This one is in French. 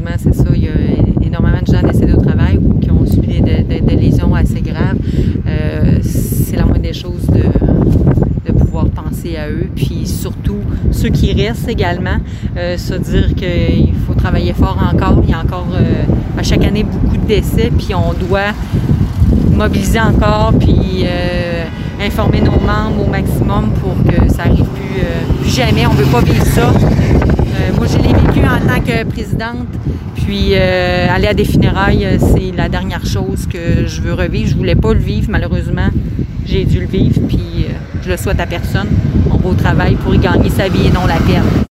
malheureusement, c'est ça, il y a énormément de gens décédés au travail ou qui ont subi des lésions assez graves. C'est la moindre des choses de pouvoir penser à eux. Puis surtout, ceux qui restent également, se dire qu'il faut travailler fort encore. Il y a encore à chaque année beaucoup de décès, puis on doit mobiliser encore, puis informer nos membres au maximum pour que ça n'arrive plus jamais. On ne veut pas vivre ça. Moi, je l'ai vécu en tant que présidente, puis aller à des funérailles, c'est la dernière chose que je veux revivre. Je ne voulais pas le vivre, malheureusement. J'ai dû le vivre, puis je le souhaite à personne. On va au travail pour y gagner sa vie et non la perdre.